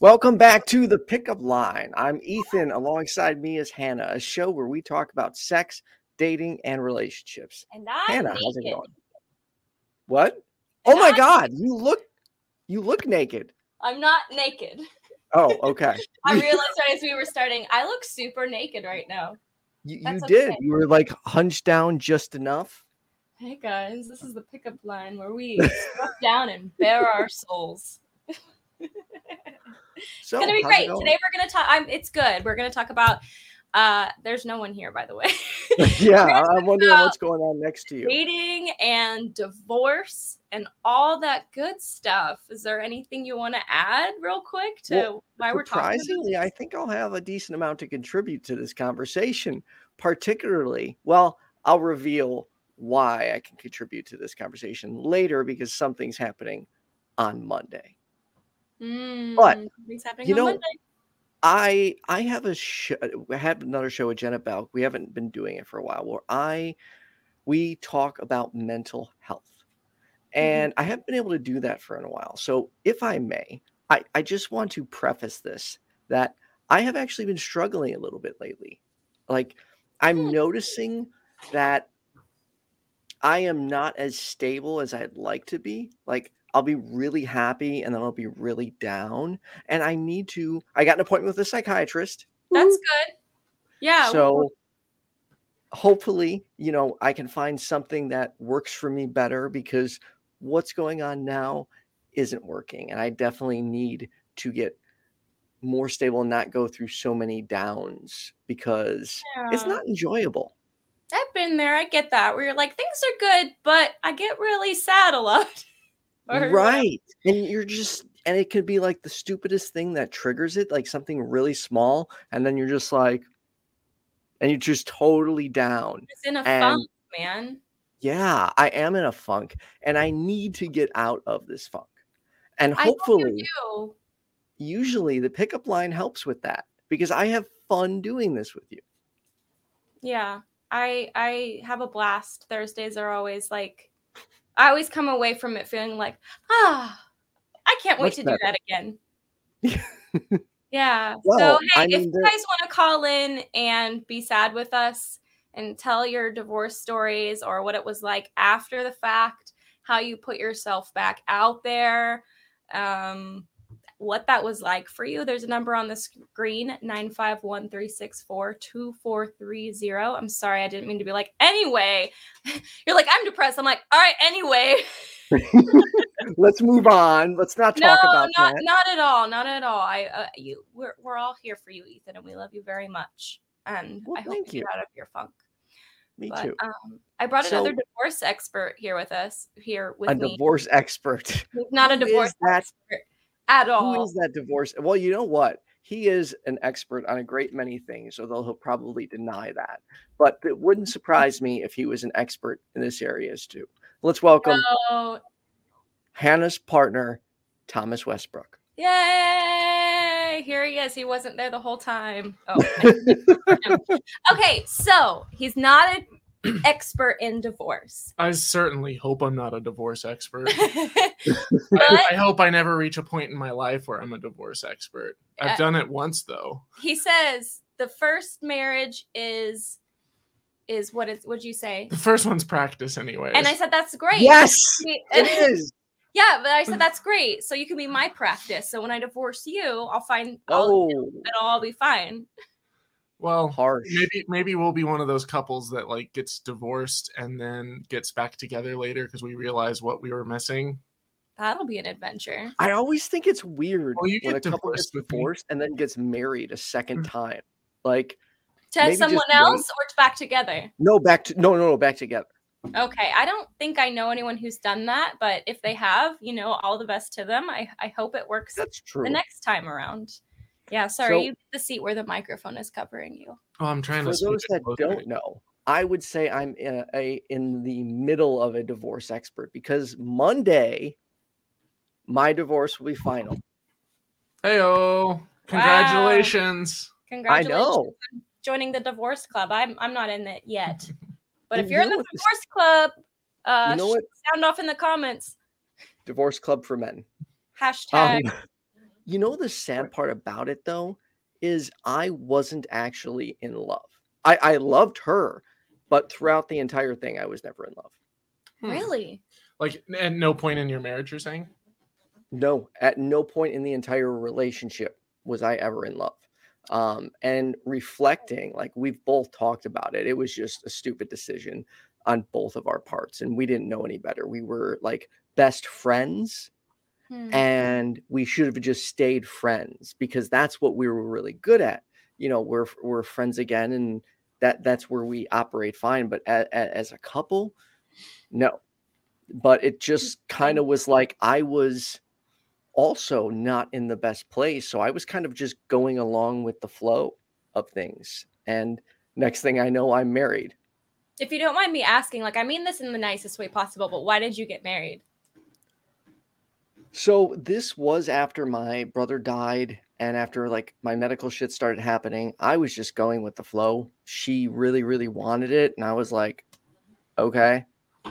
Welcome back to the Pickup Line. I'm Ethan. Alongside me is Hannah, a show where we talk about sex, dating, and relationships. And I'm Hannah, naked. how's it going? What? And Oh my I'm God, you look naked. I'm not naked. Oh, okay. I realized right as we were starting, I look super naked right now. You That's did. okay. You were like hunched down just enough. Hey guys, this is the Pickup Line where we strip down and bare our souls. So, It's gonna be how's it great. going? Today we're gonna talk. It's good. We're gonna talk about. There's no one here, by the way. Yeah, I'm wondering what's going on next to you. Dating and divorce and all that good stuff. Is there anything you want to add real quick to why we're talking about Surprisingly, this? I think I'll have a decent amount to contribute to this conversation. Particularly, well, I'll reveal why I can contribute to this conversation later because something's happening on Monday. But Something's happening you on know, Monday. I have a show. I have another show with Jenna Belk. We haven't been doing it for a while. Where we talk about mental health, and I haven't been able to do that for a while. So, if I may, I just want to preface this that I have actually been struggling a little bit lately. Like, I'm noticing that I am not as stable as I'd like to be. Like, I'll be really happy and then I'll be really down. And I got an appointment with a psychiatrist. That's good. Yeah. So hopefully, I can find something that works for me better because what's going on now isn't working. And I definitely need to get more stable and not go through so many downs because it's not enjoyable. I've been there. I get that. Where you're like, things are good, but I get really sad a lot. Right. And and it could be like the stupidest thing that triggers it, like something really small. And then you're just like, and you're just totally down. It's in a funk, man. Yeah, I am in a funk and I need to get out of this funk. And I hope hopefully, you do. Usually the pickup line helps with that because I have fun doing this with you. Yeah. I have a blast. Thursdays are always like, I always come away from it feeling like, I can't wait to do that again. Yeah. Well, so, hey, if you guys want to call in and be sad with us and tell your divorce stories or what it was like after the fact, how you put yourself back out there, what that was like for you, there's a number on the screen, 951-364-2430. I'm sorry, I didn't mean to be like, anyway. You're like, I'm depressed. I'm like, all right, anyway. Let's move on. Let's not talk about that. Not at all. Not at all. We're all here for you, Ethan, and we love you very much. And I hope you get out of your funk. Me too. I brought another divorce expert here with us. A divorce expert. Not a divorce expert at all. Who is that divorce? Well, you know what? He is an expert on a great many things, although he'll probably deny that. But it wouldn't surprise me if he was an expert in this area too. Let's welcome Hannah's partner, Thomas Westbrook. Yay! Here he is. He wasn't there the whole time. Oh. Okay, so he's not an expert in divorce. I certainly hope I'm not a divorce expert. I hope I never reach a point in my life where I'm a divorce expert. I've done it once, though. He says the first marriage is what'd you say? The first one's practice anyway. And I said, that's great. Yes, it is. Yeah, but I said, that's great. So you can be my practice. So when I divorce you, it'll all be fine. Well, harsh. Maybe we'll be one of those couples that like gets divorced and then gets back together later because we realize what we were missing. That'll be an adventure. I always think it's weird when a couple gets divorced and then gets married a second time. Like to someone else or to back together? No, back together. Okay, I don't think I know anyone who's done that, but if they have, all the best to them. I hope it works. That's true. The next time around. Yeah, sorry, you get the seat where the microphone is covering you. Oh, I'm trying to. For those that don't know, I would say I'm in the middle of a divorce expert because Monday, my divorce will be final. Hey-o! Congratulations! Wow. Congratulations! I know. On joining the divorce club. I'm not in it yet, but if you're in the divorce club, sound off in the comments. Divorce club for men. Hashtag You know, the sad part about it though is I wasn't actually in love. I loved her, but throughout the entire thing, I was never in love. Really? Like at no point in your marriage, you're saying? No, at no point in the entire relationship was I ever in love. And reflecting, like we've both talked about it, it was just a stupid decision on both of our parts, and we didn't know any better. We were like best friends, and we should have just stayed friends because that's what we were really good at. You know, we're friends again, and that's where we operate fine. But as a couple, no. But it just kind of was like I was also not in the best place. So I was kind of just going along with the flow of things. And next thing I know, I'm married. If you don't mind me asking, like, I mean this in the nicest way possible, but why did you get married? So this was after my brother died and after like my medical shit started happening. I was just going with the flow. She really, really wanted it. And I was like, okay.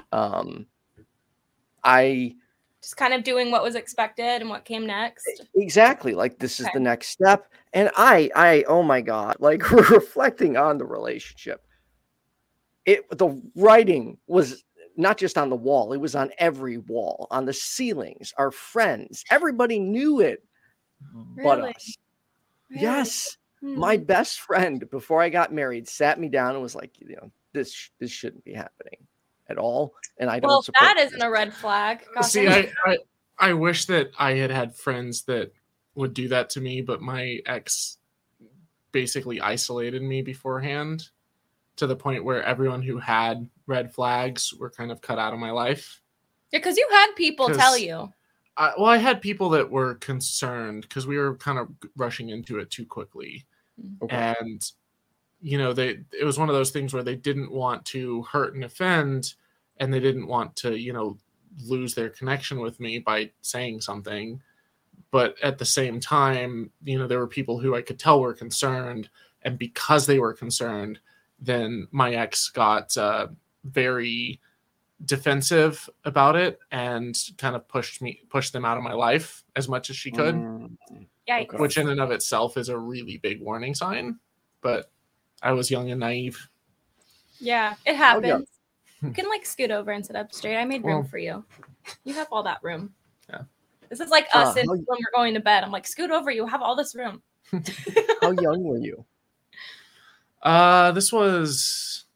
I just kind of doing what was expected and what came next. Exactly. Like this is the next step. And I, oh my God, like reflecting on the relationship. The writing was not just on the wall. It was on every wall, on the ceilings, our friends, everybody knew it, but us. Really? Yes. My best friend before I got married sat me down and was like, you know, this shouldn't be happening at all. And I don't support that isn't a red flag. Gosh, see, I wish that I had friends that would do that to me, but my ex basically isolated me beforehand to the point where everyone who had red flags were kind of cut out of my life. Yeah, because you had people tell you. I had people that were concerned because we were kind of rushing into it too quickly. Okay. And, you know, it was one of those things where they didn't want to hurt and offend, and they didn't want to, you know, lose their connection with me by saying something. But at the same time, you know, there were people who I could tell were concerned, and because they were concerned, then my ex got very defensive about it and kind of pushed them out of my life as much as she could. Yikes. Which in and of itself is a really big warning sign. But I was young and naive. Yeah, it happens. You can like scoot over and sit up straight. I made room for you. You have all that room. Yeah. This is like us when we're going to bed. I'm like, scoot over. You have all this room. How young were you? This was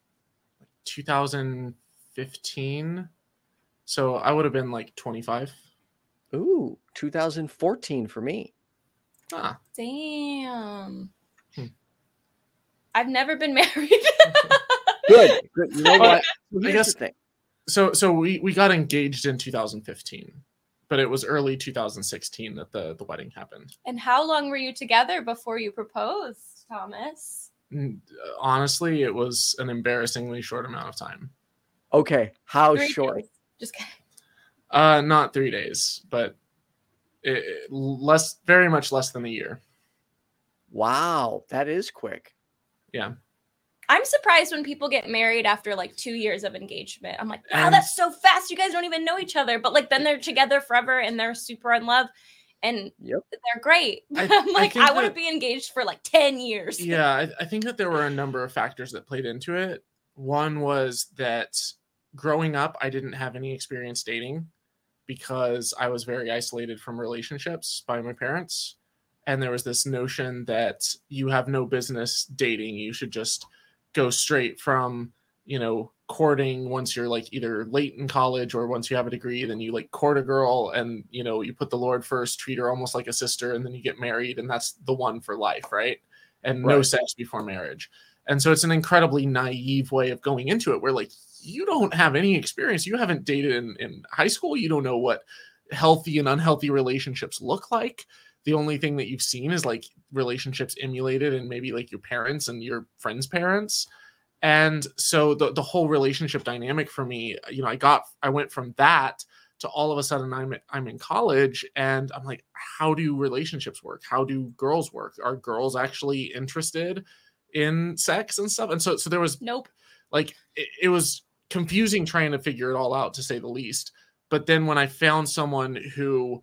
2015. So I would have been like 25. Ooh, 2014 for me. Ah. Damn. I've never been married. Good. You know what? I guess so we got engaged in 2015, but it was early 2016 that the wedding happened. And how long were you together before you proposed, Thomas? Honestly, it was an embarrassingly short amount of time. Okay. How 3 short? days. Just kidding. Not 3 days, but very much less than a year. Wow, that is quick. Yeah. I'm surprised when people get married after like 2 years of engagement. I'm like, wow, that's so fast. You guys don't even know each other. But like then they're together forever and they're super in love and they're great. I'm like, I want to be engaged for like 10 years. Yeah, I think that there were a number of factors that played into it. One was that growing up, I didn't have any experience dating because I was very isolated from relationships by my parents. And there was this notion that you have no business dating. You should just go straight from, you know, courting once you're like either late in college or once you have a degree, then you like court a girl and, you know, you put the Lord first, treat her almost like a sister, and then you get married and that's the one for life, right? And no sex before marriage. And so it's an incredibly naive way of going into it where like you don't have any experience. You haven't dated in high school. You don't know what healthy and unhealthy relationships look like. The only thing that you've seen is like relationships emulated and maybe like your parents and your friends' parents. And so the whole relationship dynamic for me, you know, I went from that to all of a sudden I'm in college and I'm like, how do relationships work? How do girls work? Are girls actually interested in sex and stuff? And so there was like, it was confusing trying to figure it all out, to say the least. But then when I found someone who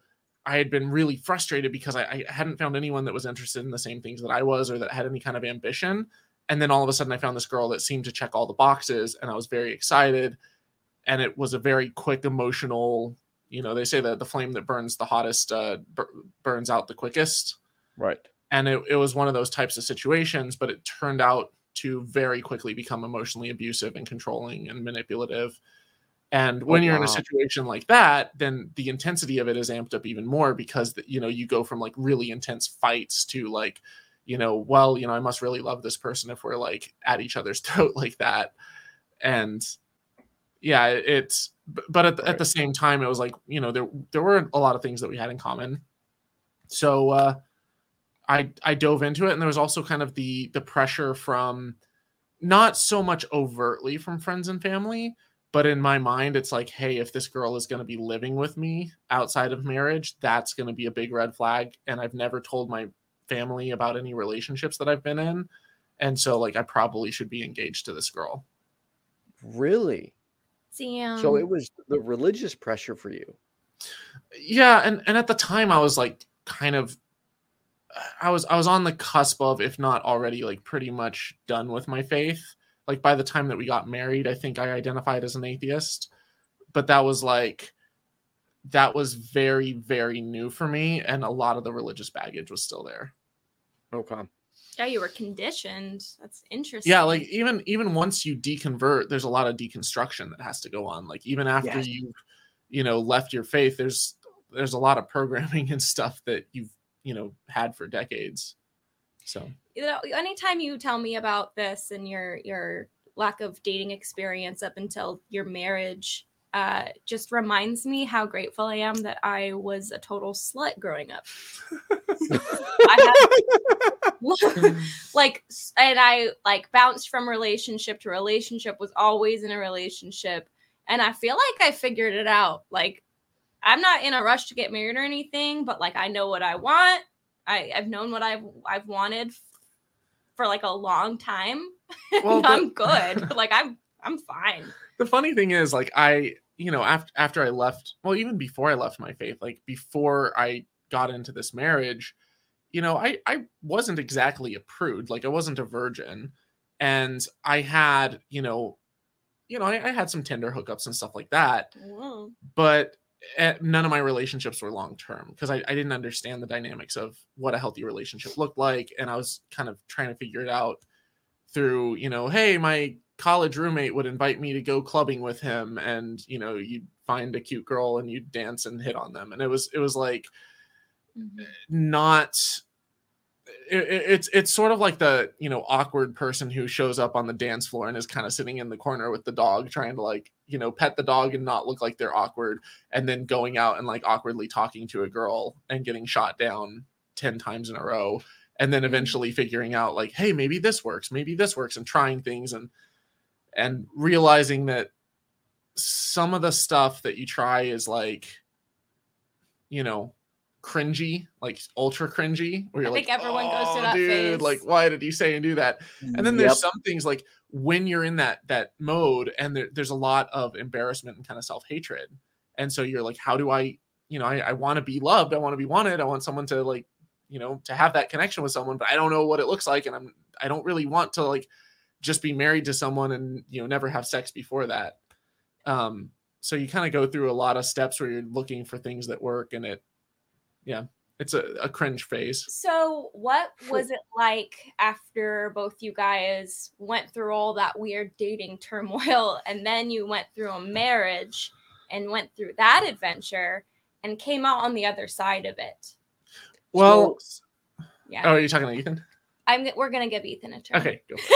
I had been really frustrated because I hadn't found anyone that was interested in the same things that I was, or that had any kind of ambition. And then all of a sudden I found this girl that seemed to check all the boxes, and I was very excited. And it was a very quick emotional, they say that the flame that burns the hottest burns out the quickest. Right. And it was one of those types of situations, but it turned out to very quickly become emotionally abusive and controlling and manipulative. And when you're in a situation like that, then the intensity of it is amped up even more, because you go from like really intense fights to like, I must really love this person if we're like at each other's throat like that. And yeah, but at the same time, it was like, there were a lot of things that we had in common. So I dove into it, and there was also kind of the pressure from, not so much overtly from friends and family, but in my mind, it's like, hey, if this girl is going to be living with me outside of marriage, that's going to be a big red flag. And I've never told my family about any relationships that I've been in. And so like, I probably should be engaged to this girl. Really? Damn. So it was the religious pressure for you. Yeah. And at the time I was like, kind of, I was on the cusp of, if not already like pretty much done with my faith. Like by the time that we got married, I think I identified as an atheist, but that was very, very new for me. And a lot of the religious baggage was still there. Okay. Yeah, you were conditioned. That's interesting. Yeah, like even once you deconvert, there's a lot of deconstruction that has to go on. Like even after you've, left your faith, there's a lot of programming and stuff that you've, had for decades. So anytime you tell me about this and your lack of dating experience up until your marriage, just reminds me how grateful I am that I was a total slut growing up. I bounced from relationship to relationship, was always in a relationship, and I feel like I figured it out. Like, I'm not in a rush to get married or anything, but like I know what I want. I've known what I've wanted for like a long time. Well, I'm good. Like I'm fine. The funny thing is, like, after I left, well, even before I left my faith, like before I got into this marriage, I wasn't exactly a prude. Like I wasn't a virgin, and I had, I had some Tinder hookups and stuff like that. Whoa. But none of my relationships were long-term, because I didn't understand the dynamics of what a healthy relationship looked like. And I was kind of trying to figure it out through, hey, my college roommate would invite me to go clubbing with him, and, you'd find a cute girl and you'd dance and hit on them. And it was like, not, it's sort of like the, awkward person who shows up on the dance floor and is kind of sitting in the corner with the dog, trying to like, pet the dog and not look like they're awkward, and then going out and like awkwardly talking to a girl and getting shot down 10 times in a row. And then eventually figuring out like, hey, maybe this works, and trying things and realizing that some of the stuff that you try is like, cringy, like ultra cringy, where you're I like, think everyone goes through that dude, phase. like, why did he say and do that? And then there's some things like when you're in that mode, and there's a lot of embarrassment and kind of self-hatred. And so you're like, how do I want to be loved, I want to be wanted, I want someone to like, to have that connection with someone, but I don't know what it looks like, and I don't really want to like just be married to someone and never have sex before that. So you kind of go through a lot of steps where you're looking for things that work, and it's a cringe phase. So what was it like after both you guys went through all that weird dating turmoil, and then you went through a marriage and went through that adventure and came out on the other side of it? Well, yeah. Oh, are you talking to Ethan? We're gonna give Ethan a turn. Okay, go.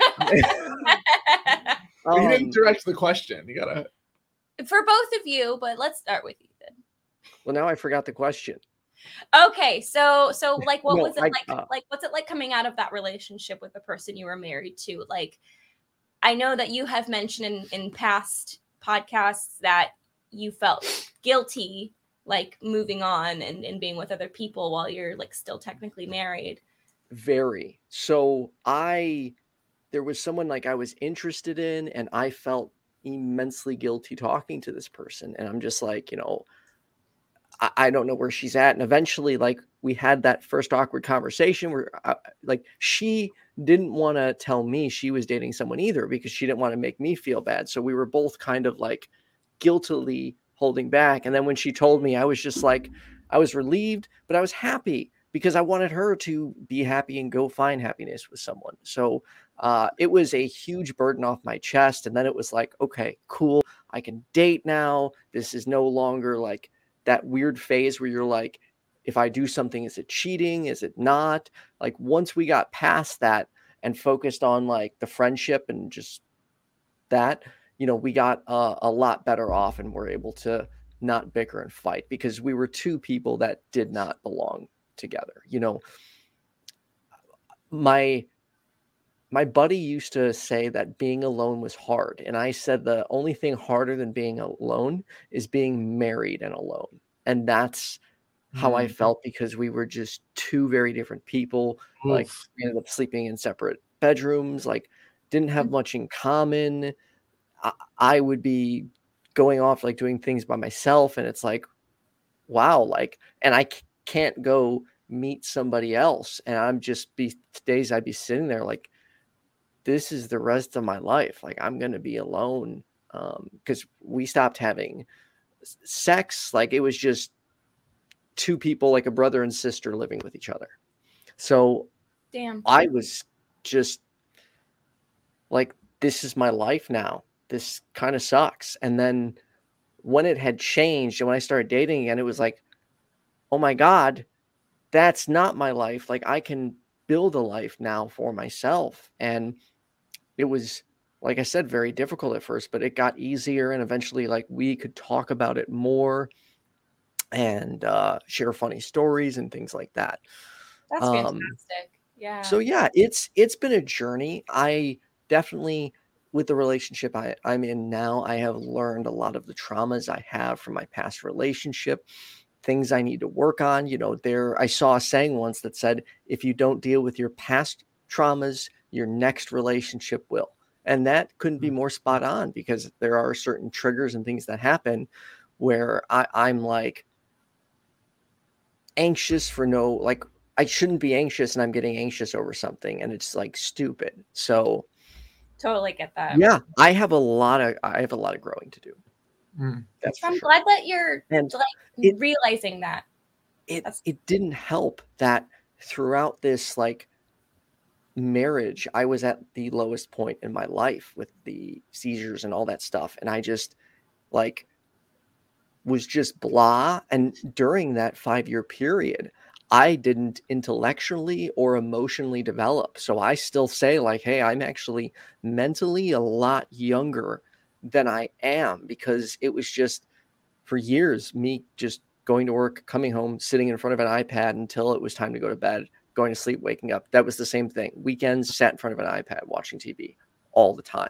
You didn't direct the question. You gotta. For both of you, but let's start with Ethan. Well, now I forgot the question. Okay, so like, what was it like? Like, what's it like coming out of that relationship with the person you were married to? Like, I know that you have mentioned in past podcasts that you felt guilty, like moving on and being with other people while you're like still technically married. Very. So there was someone like I was interested in, and I felt immensely guilty talking to this person. And I'm just like, I don't know where she's at. And eventually, like, we had that first awkward conversation where like, she didn't want to tell me she was dating someone either, because she didn't want to make me feel bad. So we were both kind of like guiltily holding back. And then when she told me, I was just like, I was relieved, but I was happy because I wanted her to be happy and go find happiness with someone. So it was a huge burden off my chest. And then it was like, okay, cool. I can date now. This is no longer like that weird phase where you're like, if I do something, is it cheating? Is it not? Like, once we got past that and focused on like the friendship and just that, we got a lot better off, and we're able to not bicker and fight because we were two people that did not belong together. My buddy used to say that being alone was hard. And I said the only thing harder than being alone is being married and alone. And that's how I felt, because we were just two very different people. Like, we ended up sleeping in separate bedrooms, like didn't have much in common. I would be going off like doing things by myself. And it's like, wow, like, and I can't go meet somebody else. And days I'd be sitting there like, this is the rest of my life. Like, I'm going to be alone. Because we stopped having sex. Like, it was just two people, like a brother and sister, living with each other. So damn, I was just like, this is my life now. This kind of sucks. And then when it had changed and when I started dating again, it was like, oh my God, that's not my life. Like, I can build a life now for myself. And it was, like I said, very difficult at first, but it got easier. And eventually, like, we could talk about it more and share funny stories and things like that. That's fantastic. Yeah. So yeah, it's been a journey. I definitely, with the relationship I'm in now, I have learned a lot of the traumas I have from my past relationship, things I need to work on. I saw a saying once that said, if you don't deal with your past traumas, your next relationship will. And that couldn't be more spot on, because there are certain triggers and things that happen where I'm like anxious for like, I shouldn't be anxious and I'm getting anxious over something, and it's like stupid. So totally get that. yeah, I have a lot of growing to do. That's I'm for sure. glad that you're And realizing that. It didn't help that throughout this like marriage, I was at the lowest point in my life with the seizures and all that stuff. And I just like was just blah. And during that 5-year period, I didn't intellectually or emotionally develop. So I still say like, hey, I'm actually mentally a lot younger than I am, because it was just for years me just going to work, coming home, sitting in front of an iPad until it was time to go to bed, going to sleep, waking up. That was the same thing. Weekends, sat in front of an iPad watching TV all the time.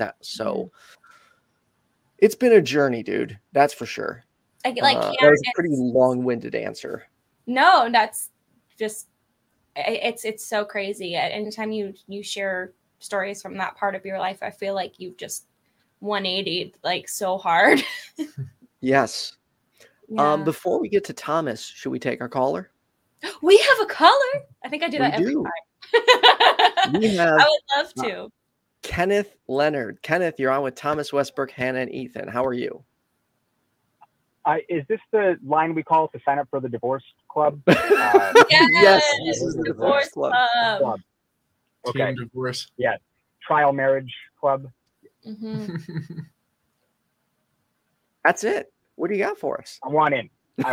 It's been a journey, dude. That's for sure. That was a pretty long-winded answer. No, that's just it's so crazy. Anytime you share stories from that part of your life, I feel like you've just 180'd like so hard. Yes. Yeah. Before we get to Thomas, should we take our caller? We have a caller. I think I do that every time. We have, I would love to. Kenneth Leonard. Kenneth, you're on with Thomas Westbrook, Hannah, and Ethan. How are you? Is this the line we call to sign up for the divorce club? Yes, this is the divorce club. Okay. Team divorce. Yeah. Trial marriage club. Mm-hmm. That's it. What do you got for us? I am.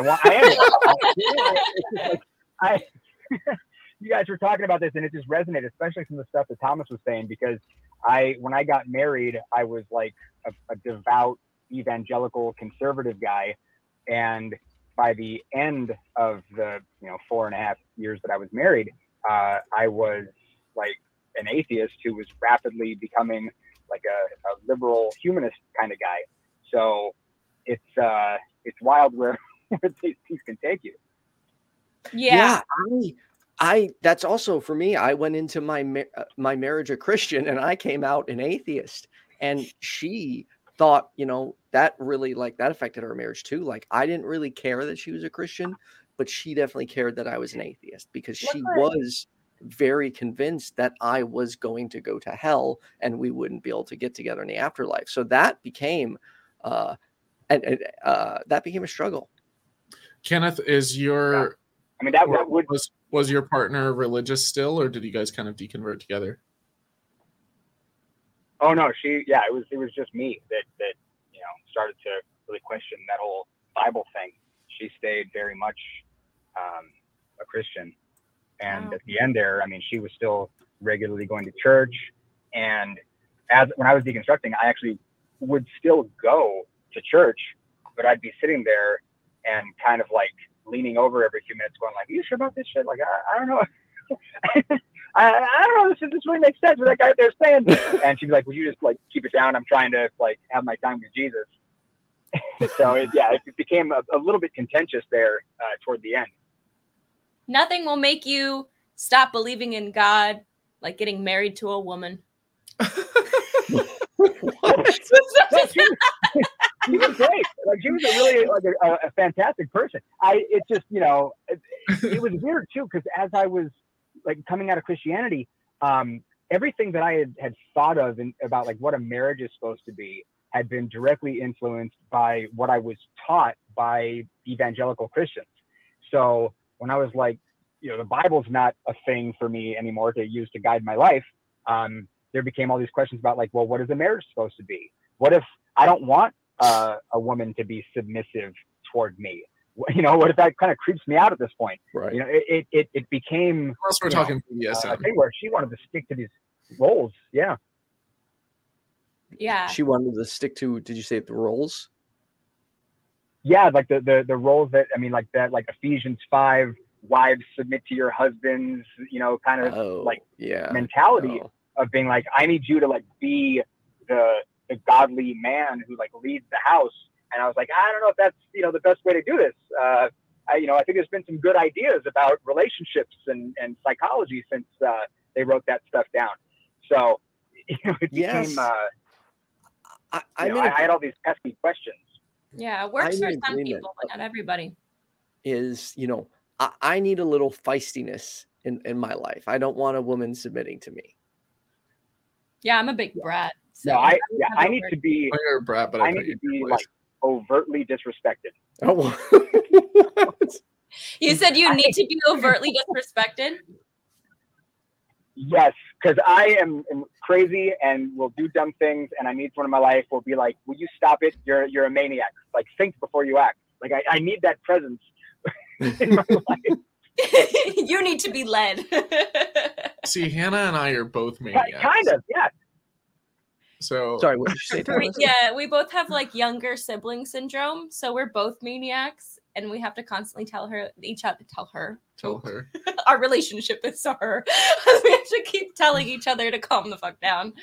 You guys were talking about this, and it just resonated, especially from the stuff that Thomas was saying, because when I got married, I was like a devout evangelical conservative guy, and by the end of the 4.5 years that I was married, I was like an atheist who was rapidly becoming like a liberal humanist kind of guy. So it's wild where these can take you. Yeah. I that's also for me. I went into my marriage a Christian, and I came out an atheist, and she thought, that really that affected our marriage too. Like I didn't really care that she was a Christian, but she definitely cared that I was an atheist because she was very convinced that I was going to go to hell and we wouldn't be able to get together in the afterlife. So that became that became a struggle. Kenneth, is your I mean that would was your partner religious still, or did you guys kind of deconvert together? Oh no, it was just me that started to really question that whole Bible thing. She stayed very much a Christian, and at the end there, I mean, she was still regularly going to church, and when I was deconstructing, I actually would still go to church, but I'd be sitting there and kind of like leaning over every few minutes, going like, "Are you sure about this shit? Like, I don't know." I don't know. This really makes sense what that guy up there saying. And she'd be like, "Would you just like keep it down? I'm trying to like have my time with Jesus." So it became a little bit contentious there toward the end. Nothing will make you stop believing in God like getting married to a woman. She was great. Like she was a fantastic person. It's just it was weird too because as I was like coming out of Christianity, everything that I had thought of about like what a marriage is supposed to be had been directly influenced by what I was taught by evangelical Christians. So when I was like, the Bible's not a thing for me anymore to use to guide my life, there became all these questions about like, well, what is a marriage supposed to be? What if I don't want a woman to be submissive toward me? What if that kind of creeps me out at this point? Right. It became. We're talking a thing where she wanted to stick to these roles. Yeah. Yeah. She wanted to stick to. Did you say the roles? Yeah, like the roles that like that, like Ephesians 5, wives submit to your husbands. Kind of mentality of being like, I need you to like be the godly man who like leads the house. And I was like, I don't know if that's, the best way to do this. I think there's been some good ideas about relationships and psychology since they wrote that stuff down. So, it became, I had all these pesky questions. Yeah, it works for some people, but not everybody. I need a little feistiness in my life. I don't want a woman submitting to me. Yeah, I'm a big brat. So no, I need to be. You're a brat, but I need to be like overtly disrespected. Oh, you said you need to be overtly disrespected? Yes, because I am crazy and will do dumb things, and I need someone in my life will be like, "Will you stop it? You're a maniac. Like, think before you act." Like, I need that presence in my life. You need to be led. See, Hannah and I are both maniacs. Kind of, yeah. So sorry, what did you say, Thomas? We both have like younger sibling syndrome, so we're both maniacs, and we have to constantly tell her our relationship is to her. We have to keep telling each other to calm the fuck down.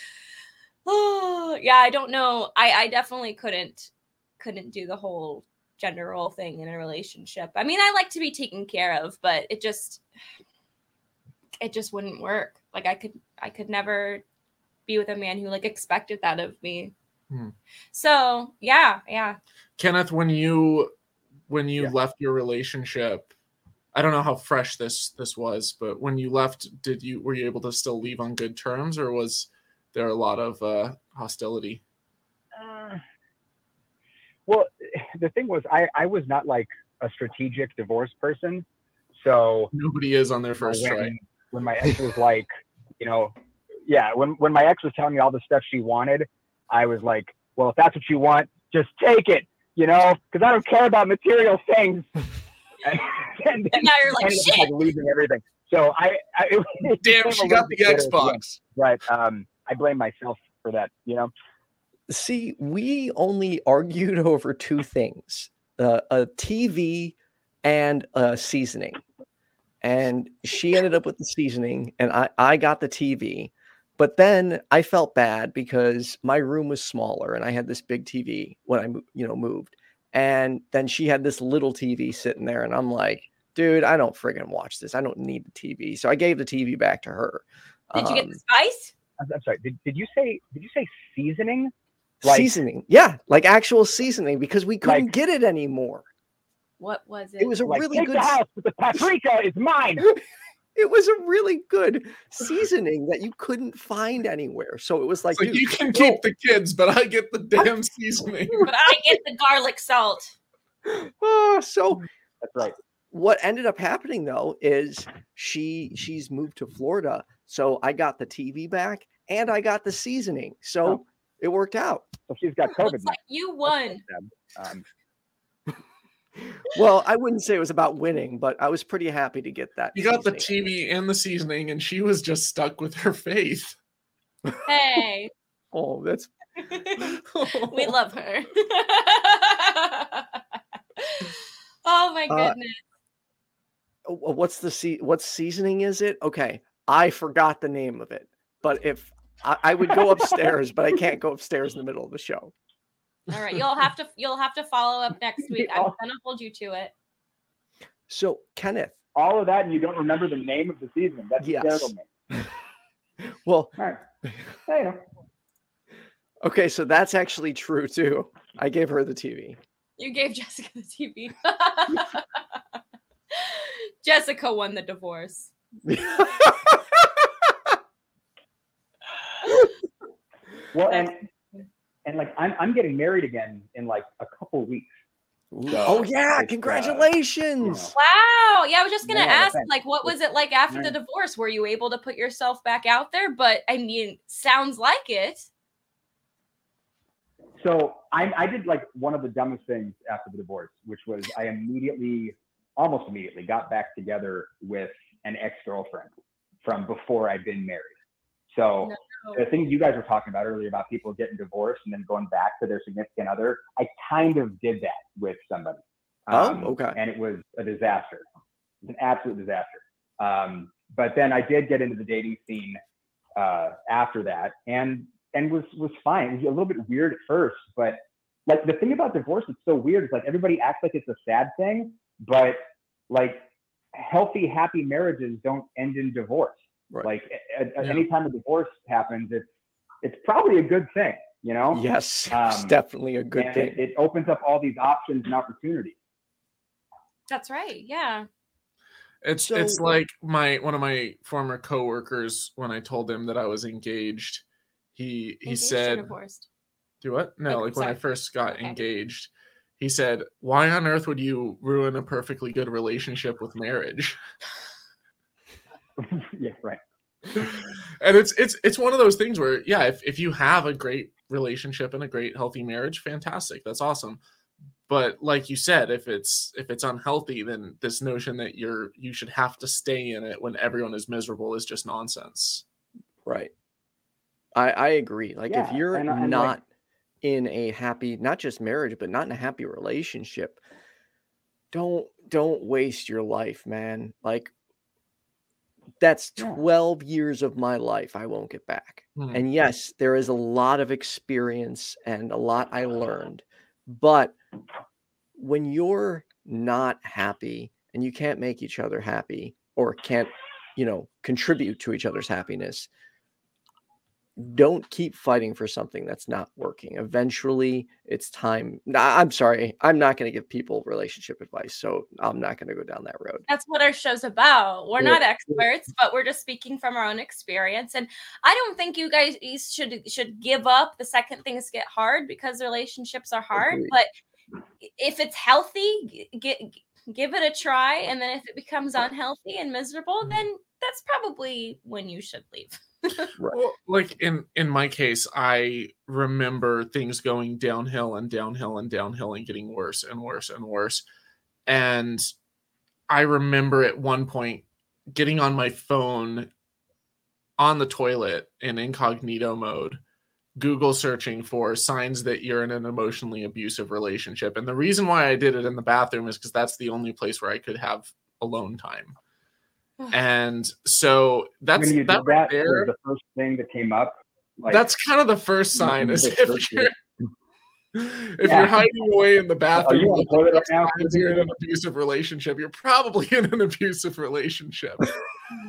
Oh yeah, I don't know. I definitely couldn't do the whole gender role thing in a relationship. I mean, I like to be taken care of, but it just wouldn't work. Like I could never be with a man who like expected that of me. So yeah. Kenneth, when you left your relationship, I don't know how fresh this was, but when you left, were you able to still leave on good terms, or was there a lot of hostility? Well, the thing was, I was not like a strategic divorce person, so nobody is on their first try. When my ex was like, when my ex was telling me all the stuff she wanted, I was like, well, if that's what you want, just take it, because I don't care about material things. And now you're like, shit. Like leaving everything. So damn, she got the Xbox. Right. I blame myself for that, See, we only argued over two things, a TV and a seasoning. And she ended up with the seasoning and I got the TV. But then I felt bad because my room was smaller and I had this big TV when I moved. And then she had this little TV sitting there and I'm like, dude, I don't friggin' watch this. I don't need the TV. So I gave the TV back to her. Did you get the spice? I'm sorry. Did you say seasoning? Like- seasoning. Yeah, like actual seasoning because we couldn't Like- get it anymore. What was it? It was a Like, really take good. the house, but the paprika is mine. It was a really good seasoning that you couldn't find anywhere. So it was like, It's like dude, you can no. keep the kids, but I get the damn seasoning. But I get the garlic salt. So That's right. what ended up happening though is she's moved to Florida. So I got the TV back and I got the seasoning. So Oh. it worked out. So she's got COVID Looks now. like you won. Well, I wouldn't say it was about winning, but I was pretty happy to get that. You got the seasoning. TV and the seasoning, and she was just stuck with her faith. Hey, Oh, that's we love her. Oh my goodness. what seasoning is it? Okay, I forgot the name of it, but if I would go upstairs, but I can't go upstairs in the middle of the show. All right, you'll have to follow up next week. I'm gonna hold you to it. So Kenneth, All of that, and you don't remember the name of the season. That's Yes. terrible. Man. well, All right. Hey, you know. okay, so that's actually true too. I gave her the TV. You gave Jessica the TV. Jessica won the divorce. Well, and like I'm getting married again in like a couple weeks. Oh yeah, it's, congratulations. Wow. Yeah, I was just gonna Yeah, ask, thanks. like, what was it like after Yeah. the divorce? Were you able to put yourself back out there? But I mean, sounds like it. So I did like one of the dumbest things after the divorce, which was I almost immediately got back together with an ex-girlfriend from before I'd been married. So No. the things you guys were talking about earlier about people getting divorced and then going back to their significant other, I kind of did that with somebody. Okay. And it was a disaster. It was an absolute disaster. But then I did get into the dating scene after that and was fine. It was a little bit weird at first, but like the thing about divorce that's so weird is like everybody acts like it's a sad thing, but like healthy, happy marriages don't end in divorce. Right. Like any time a divorce happens, it's probably a good thing, you know? Yes, it's definitely a good And thing. it opens up all these options and opportunities. That's right. Yeah. It's like one of my former coworkers, when I told him that I was engaged, he Engaged or said, divorced. "Do what?" No, Oh, like when I sorry. first got Okay. engaged, he said, "Why on earth would you ruin a perfectly good relationship with marriage?" Yeah, right. And it's one of those things where, yeah, if you have a great relationship and a great healthy marriage, fantastic, that's awesome. But like you said, if it's unhealthy, then this notion that you should have to stay in it when everyone is miserable is just nonsense. Right. I agree. Like if Yeah, you're and not like- in a happy, not just marriage, but not in a happy relationship, don't waste your life, man. Like that's Yeah. 12 years of my life I won't get back. Hmm. And yes, there is a lot of experience and a lot I learned. But when you're not happy and you can't make each other happy or can't, contribute to each other's happiness, don't keep fighting for something that's not working. Eventually, it's time. I'm sorry. I'm not going to give people relationship advice, so I'm not going to go down that road. That's what our show's about. We're Yeah. not experts, but we're just speaking from our own experience. And I don't think you guys should give up the second things get hard, because relationships are hard. Agreed. But if it's healthy, give it a try. And then if it becomes unhealthy and miserable, then that's probably when you should leave. Right. Well, like in my case, I remember things going downhill and downhill and downhill and getting worse and worse and worse. And I remember at one point getting on my phone on the toilet in incognito mode, Google searching for signs that you're in an emotionally abusive relationship. And the reason why I did it in the bathroom is because that's the only place where I could have alone time. And so that's when you that did right that, there. was the first thing that came up. Like, That's kind of the first sign, is the if first you're Yeah. you're hiding away in the bathroom, Are you on the toilet right now? signs you're in an abusive relationship, you're probably in an abusive relationship.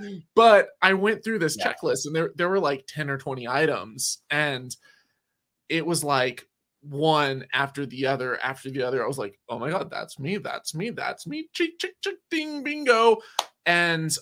But I went through this Yeah. checklist, and there were like 10 or 20 items, and it was like one after the other. I was like, oh my God, that's me. Chick, chick, chick, ding, bingo. And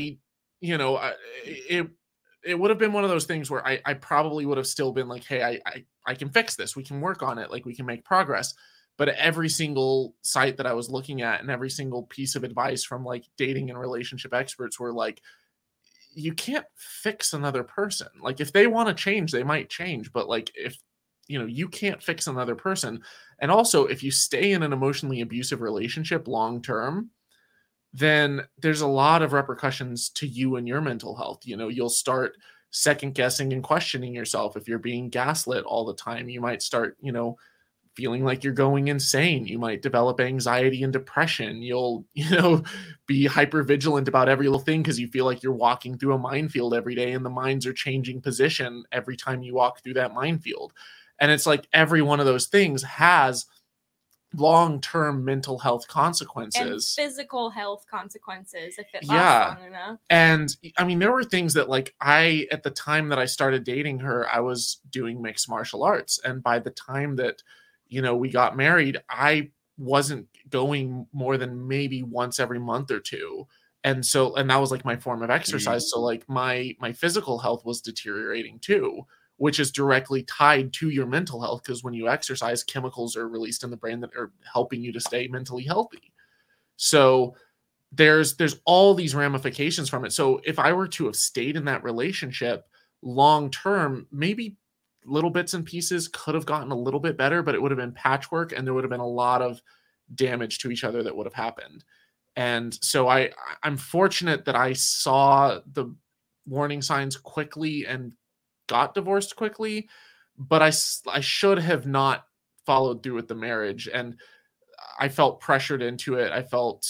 it would have been one of those things where I probably would have still been like, hey, I can fix this. We can work on it. Like, we can make progress. But every single site that I was looking at and every single piece of advice from like dating and relationship experts were like, you can't fix another person. Like, if they want to change, they might change. But like, if you can't fix another person. And also, if you stay in an emotionally abusive relationship long term, then there's a lot of repercussions to you and your mental health. You'll start second guessing and questioning yourself. If you're being gaslit all the time, you might start, feeling like you're going insane. You might develop anxiety and depression. You'll, be hyper vigilant about every little thing because you feel like you're walking through a minefield every day and the mines are changing position every time you walk through that minefield. And it's like every one of those things has long-term mental health consequences and physical health consequences if it lasts long enough. And I mean, there were things that like at the time that I started dating her, I was doing mixed martial arts. And by the time that, we got married, I wasn't going more than maybe once every month or two. And that was like my form of exercise. Mm-hmm. So like my physical health was deteriorating too, which is directly tied to your mental health, because when you exercise, chemicals are released in the brain that are helping you to stay mentally healthy. So there's all these ramifications from it. So if I were to have stayed in that relationship long term, maybe little bits and pieces could have gotten a little bit better, but it would have been patchwork and there would have been a lot of damage to each other that would have happened. And so I'm fortunate that I saw the warning signs quickly and got divorced quickly, but I should have not followed through with the marriage. And I felt pressured into it. I felt,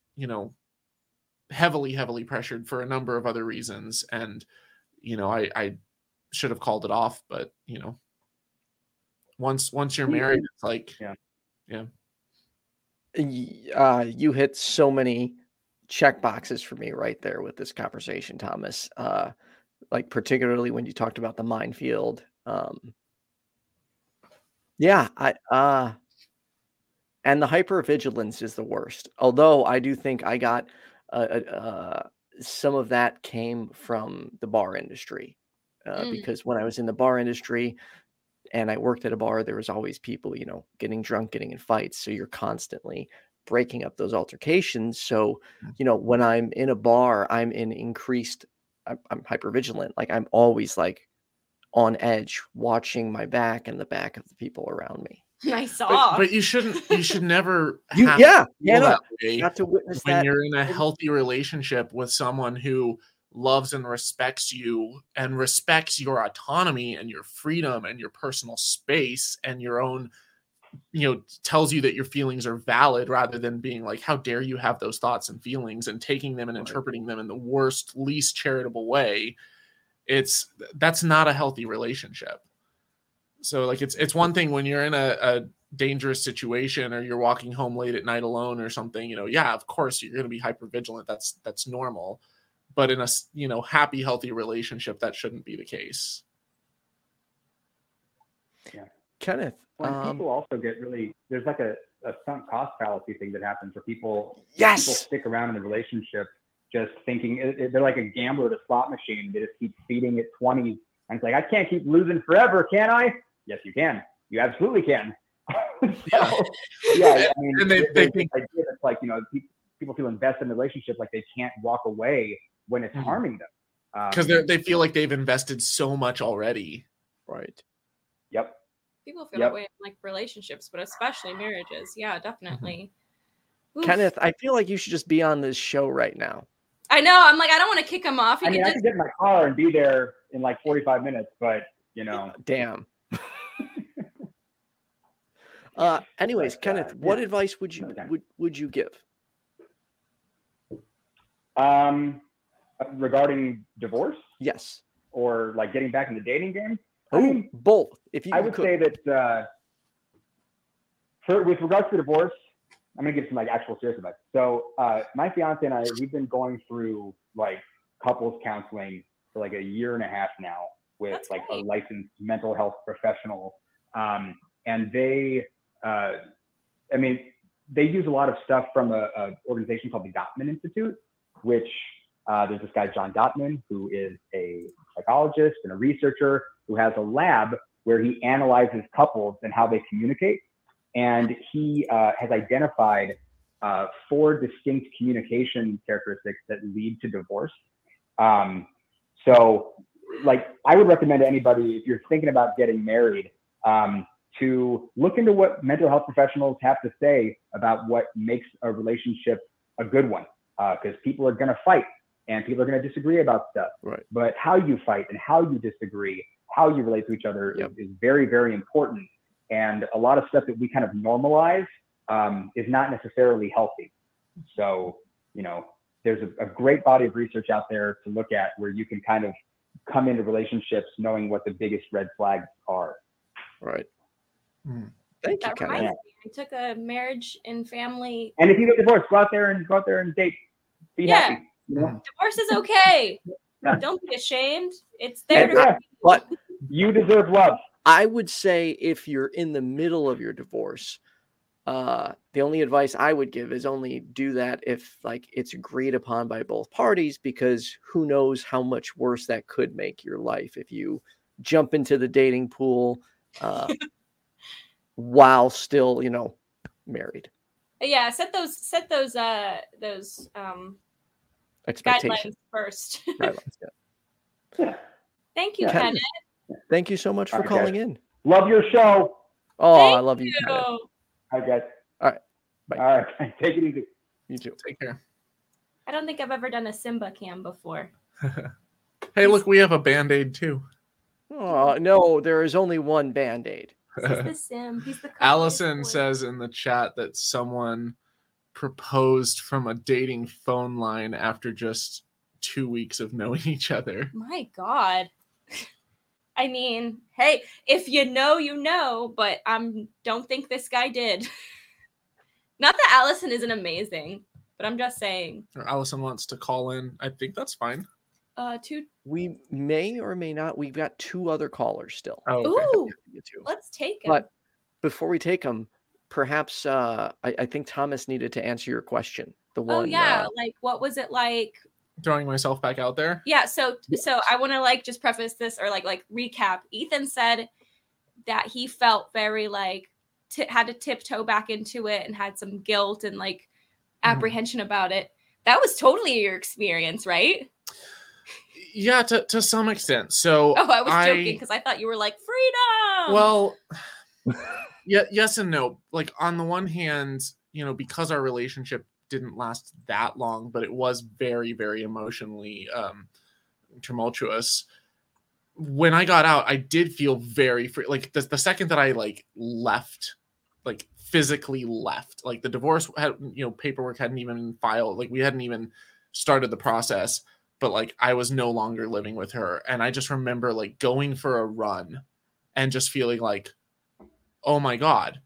heavily pressured for a number of other reasons. And, I should have called it off, but once you're married, it's like, yeah. You hit so many check boxes for me right there with this conversation, Thomas. Like particularly when you talked about the minefield. And the hypervigilance is the worst. Although I do think I got some of that came from the bar industry. Because when I was in the bar industry and I worked at a bar, there was always people, getting drunk, getting in fights. So you're constantly breaking up those altercations. So, when I'm in a bar, I'm hyper vigilant. Like I'm always like on edge, watching my back and the back of the people around me. I saw. But you should never not to witness when that. You're in a healthy relationship with someone who loves and respects you and respects your autonomy and your freedom and your personal space and your own, tells you that your feelings are valid rather than being like, how dare you have those thoughts and feelings, and taking them and interpreting them in the worst, least charitable way. That's not a healthy relationship. So like, it's one thing when you're in a dangerous situation or you're walking home late at night alone or something, of course you're going to be hyper vigilant. That's normal. But in a, happy, healthy relationship, that shouldn't be the case. Yeah. Kenneth. People also get there's like a sunk cost fallacy thing that happens where people stick around in the relationship just thinking they're like a gambler at a slot machine. They just keep feeding it 20s. And it's like, I can't keep losing forever, can I? Yes, you can. You absolutely can. I mean, and they think it's like, people feel invested in the relationship like they can't walk away when it's harming them. Because they feel like they've invested so much already. Right. Yep. People feel that way in like relationships, but especially marriages. Yeah, definitely. Kenneth, I feel like you should just be on this show right now. I know. I'm like, I don't want to kick him off. I could get in my car and be there in like 45 minutes, but Damn. Anyways, Kenneth, what advice would you give? Regarding divorce? Yes. Or like getting back in the dating game? Both. If you I would say that with regards to divorce, I'm gonna give some like actual serious advice. So my fiance and I, we've been going through like couples counseling for like a year and a half now with a licensed mental health professional. And they, I mean, they use a lot of stuff from a organization called the Gottman Institute, which there's this guy, John Gottman, who is a psychologist and a researcher who has a lab where he analyzes couples and how they communicate. And he has identified 4 distinct communication characteristics that lead to divorce. So like, I would recommend to anybody, if you're thinking about getting married, to look into what mental health professionals have to say about what makes a relationship a good one. Because people are going to fight and people are going to disagree about stuff. Right. But how you fight and how you disagree, how you relate to each other is very, very important. And a lot of stuff that we kind of normalize is not necessarily healthy. So, you know, there's a great body of research out there to look at where you can kind of come into relationships knowing what the biggest red flags are. Right. Thank you, That Kenneth. reminds me, I took a marriage and family. And if you get divorced, go out there and date. Be happy. You know? Divorce is okay. Yeah. Don't be ashamed. It's there. Yeah. But You deserve love. I would say if you're in the middle of your divorce, the only advice I would give is only do that if like it's agreed upon by both parties, because who knows how much worse that could make your life if you jump into the dating pool while still, you know, married. Yeah, set those Expectations. guidelines first. Guidelines, yeah. Thank you, Yeah. Kenneth. Thank you so much for Okay. calling in. Love your show. Oh, I Thank love you, Kenneth. you. Hi, guys. All right. Bye. All right. Take it easy. You too. Take care. I don't think I've ever done a Simba cam before. Hey, look, we have a Band-Aid too. Oh, no, there is only one Band-Aid. He's the Sim. He's the Allison boy. says in the chat that someone proposed from a dating phone line after just 2 weeks of knowing each other. My God. I mean, hey, if you know, you know, but don't think this guy did. Not that Allison isn't amazing, but I'm just saying. Or Allison wants to call in. I think that's fine. We may or may not. We've got 2 other callers still. Oh, okay. Ooh, Get to. let's take him. But before we take them, perhaps I think Thomas needed to answer your question. The one. Oh yeah, like what was it like? Throwing myself back out there. Yeah, so I want to like just preface this or like recap. Ethan said that he felt very like had to tiptoe back into it and had some guilt and like apprehension about it. That was totally your experience, right? Yeah, to some extent. So Oh, I was joking because I thought you were like freedom. Well, yeah, yes and no. Like on the one hand, you know, because our relationship didn't last that long, but it was very, very emotionally tumultuous. When I got out, I did feel very free. Like the second that I like left, like physically left, like the divorce had, you know, paperwork hadn't even been filed. Like we hadn't even started the process, but like I was no longer living with her. And I just remember like going for a run and just feeling like, oh my God,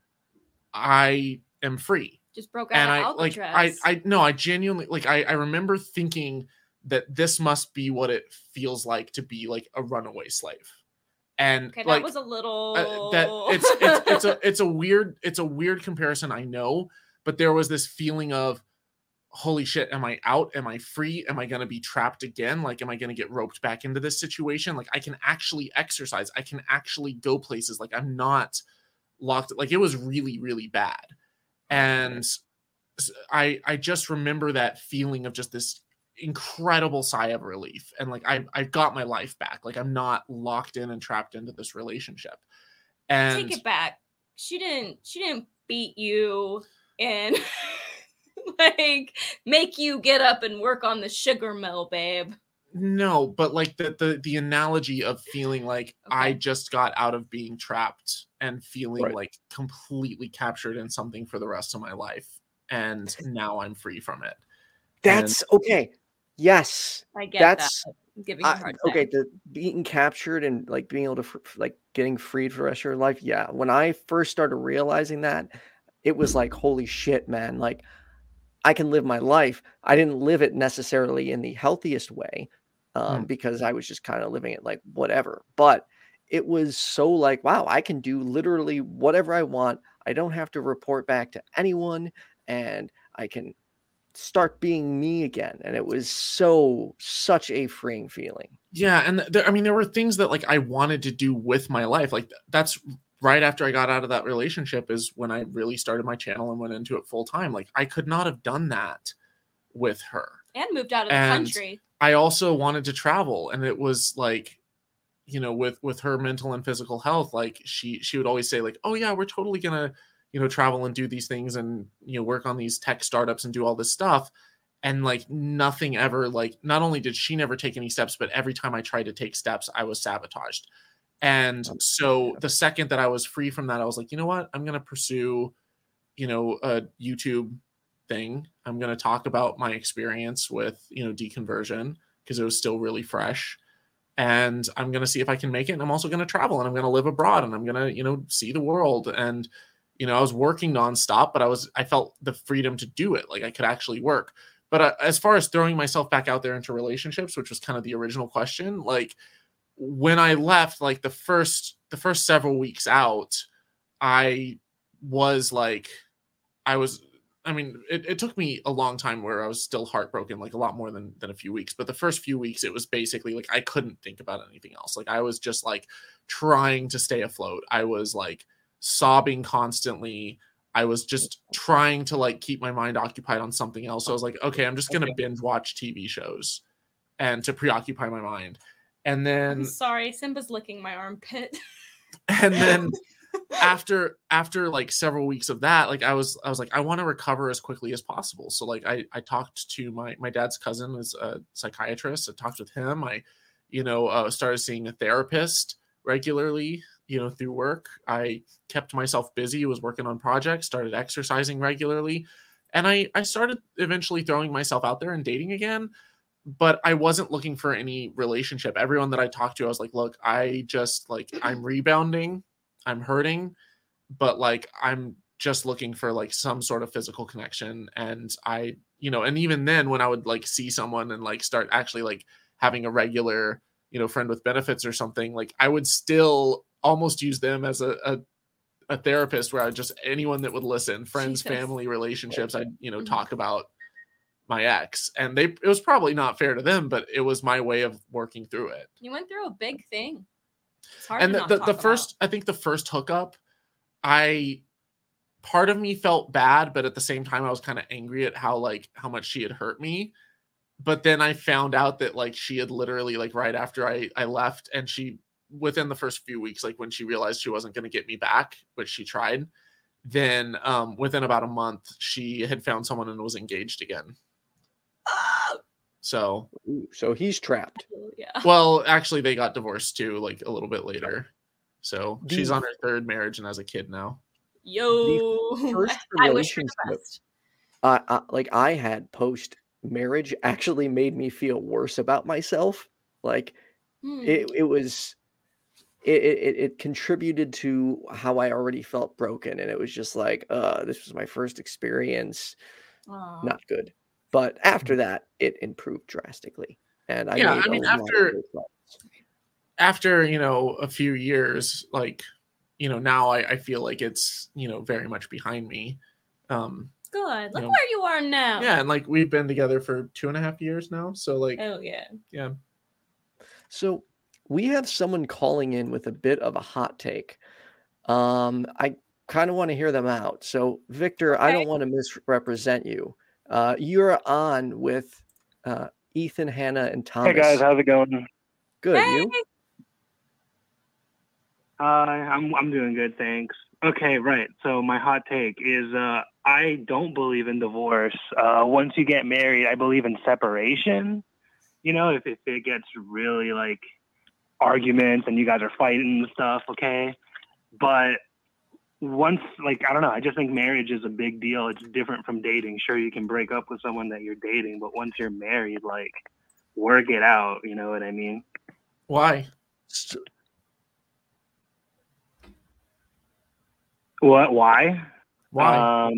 I am free. Just broke out of Alcatraz. I genuinely like I remember thinking that this must be what it feels like to be like a runaway slave. And okay, like that was a little that it's a weird comparison, I know, but there was this feeling of holy shit, am I out? Am I free? Am I going to be trapped again? Like, am I going to get roped back into this situation? Like I can actually exercise. I can actually go places. Like I'm not locked. Like it was really, really bad. And I just remember that feeling of just this incredible sigh of relief. And like, I got my life back. Like I'm not locked in and trapped into this relationship. And take it back. She didn't beat you and like make you get up and work on the sugar mill, babe. No, but like the analogy of feeling like Okay. I just got out of being trapped and feeling Right. like completely captured in something for the rest of my life. And now I'm free from it. That's okay. Yes. I get That's that. I'm giving you a hard time. okay. The being captured and like being able to like getting freed for the rest of your life. Yeah. When I first started realizing that, it was like, holy shit, man. Like I can live my life. I didn't live it necessarily in the healthiest way because I was just kind of living it like whatever. But it was so like, wow, I can do literally whatever I want. I don't have to report back to anyone, and I can start being me again. And it was such a freeing feeling. Yeah, and there were things that like I wanted to do with my life. Like that's right after I got out of that relationship is when I really started my channel and went into it full time. Like I could not have done that with her. And moved out of the And country. I also wanted to travel, and it was like, you know, with her mental and physical health, like she would always say like, oh yeah, we're totally gonna, you know, travel and do these things and, you know, work on these tech startups and do all this stuff. And like nothing ever, like not only did she never take any steps, but every time I tried to take steps, I was sabotaged. And so the second that I was free from that, I was like, you know what, I'm going to pursue, you know, a YouTube thing. I'm going to talk about my experience with, you know, deconversion because it was still really fresh. And I'm going to see if I can make it. And I'm also going to travel, and I'm going to live abroad, and I'm going to, you know, see the world. And, you know, I was working nonstop, but I felt the freedom to do it. Like I could actually work. But as far as throwing myself back out there into relationships, which was kind of the original question, like when I left, like the first several weeks out, I was like, it took me a long time where I was still heartbroken, like a lot more than a few weeks. But the first few weeks, it was basically like I couldn't think about anything else. Like I was just like trying to stay afloat. I was like sobbing constantly. I was just trying to like keep my mind occupied on something else. So I was like, okay, I'm just going to binge watch TV shows and to preoccupy my mind. And then I'm sorry, Simba's licking my armpit. And then after like several weeks of that, like I was like, I want to recover as quickly as possible. So like I talked to my dad's cousin is a psychiatrist. I talked with him. I, you know, started seeing a therapist regularly, you know, through work. I kept myself busy, was working on projects, started exercising regularly. And I started eventually throwing myself out there and dating again, but I wasn't looking for any relationship. Everyone that I talked to, I was like, look, I just like, I'm rebounding, I'm hurting, but like, I'm just looking for like some sort of physical connection. And I, you know, and even then when I would like see someone and like start actually like having a regular, you know, friend with benefits or something, like I would still almost use them as a therapist where I just, anyone that would listen, friends, family, relationships, I'd, you know, talk about my ex. And it was probably not fair to them, but it was my way of working through it. You went through a big thing. It's hard And to not the talk first, about. I think the first hookup, part of me felt bad, but at the same time I was kind of angry at how much she had hurt me. But then I found out that like she had literally like right after I left, and she, within the first few weeks, like when she realized she wasn't going to get me back, which she tried, then within about a month she had found someone and was engaged again. So he's trapped. Yeah. Well, actually they got divorced too, like a little bit later. So she's on her third marriage and has a kid now. Yo, first I wish her the best. Like I had post marriage actually made me feel worse about myself. Like it contributed to how I already felt broken, and it was just like, this was my first experience. Not good. But after that, it improved drastically. And after, you know, a few years, like, you know, now I feel like it's, you know, very much behind me. Good. Look where you are now. Yeah, and like we've been together for 2.5 years now. So like, oh yeah. Yeah. So we have someone calling in with a bit of a hot take. I kind of want to hear them out. So Victor, I don't want to misrepresent you. You're on with Ethan, Hannah, and Thomas. Hey guys, how's it going? Good. Hey. You? I'm doing good, thanks. Okay, right. So my hot take is I don't believe in divorce. Once you get married, I believe in separation. You know, if it gets really like arguments and you guys are fighting and stuff, okay? But once, like, I don't know, I just think marriage is a big deal. It's different from dating. Sure, you can break up with someone that you're dating, but once you're married, like, work it out. You know what I mean? Why? What? Why? Why?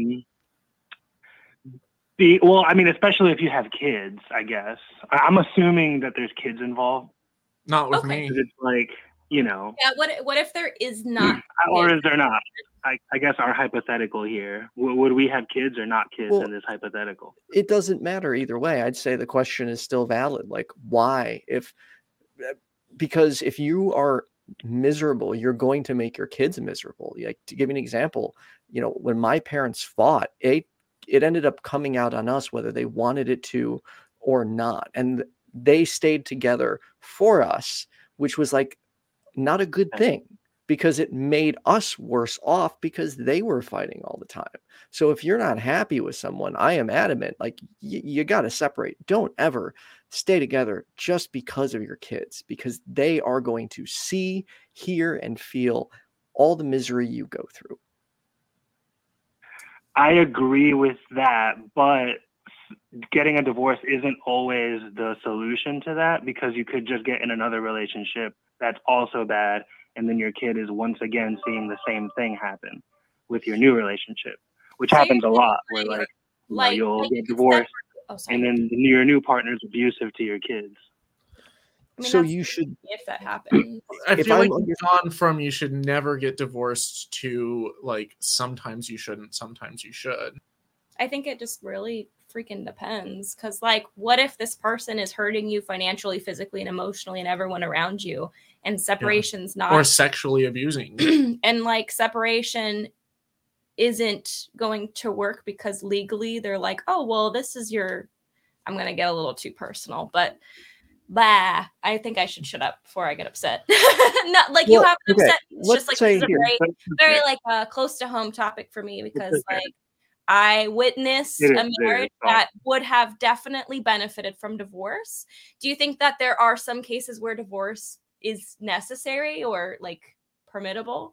Well, I mean, especially if you have kids, I guess. I'm assuming that there's kids involved. Not with me. It's like, you know, Yeah. What if there is not or kids? is there not? I guess our hypothetical here, would we have kids or not kids Well, in this hypothetical? it doesn't matter either way. I'd say the question is still valid. Like, why? Because if you are miserable, you're going to make your kids miserable. Like, to give you an example, when my parents fought, it ended up coming out on us whether they wanted it to or not. And they stayed together for us, which was like not a good thing, because it made us worse off because they were fighting all the time. So if you're not happy with someone, I am adamant, like you got to separate. Don't ever stay together just because of your kids, because they are going to see, hear, and feel all the misery you go through. I agree with that, but getting a divorce isn't always the solution to that, because you could just get in another relationship that's also bad, and then your kid is once again seeing the same thing happen with your new relationship, which So happens a you're lot, saying, where you'll like get you could divorced, Oh, sorry. and then your new partner's abusive to your kids. I mean, So that's you should, if that happens. I if feel like I'm you've gone from you should never get divorced to like sometimes you shouldn't, sometimes you should. I think it just really freaking depends. Because, like, what if this person is hurting you financially, physically, and emotionally, and everyone around you, and separation's not, Or sexually abusing. and like separation isn't going to work because legally they're like, oh, well, this is your. I'm gonna get a little too personal, but I think I should shut up before I get upset. Not like you Well, have to okay, upset. It's let's just like say this is a here- very like close to home topic for me, because okay. like I witnessed It a is, marriage that would have definitely benefited from divorce. Do you think that there are some cases where divorce is necessary or like permittable?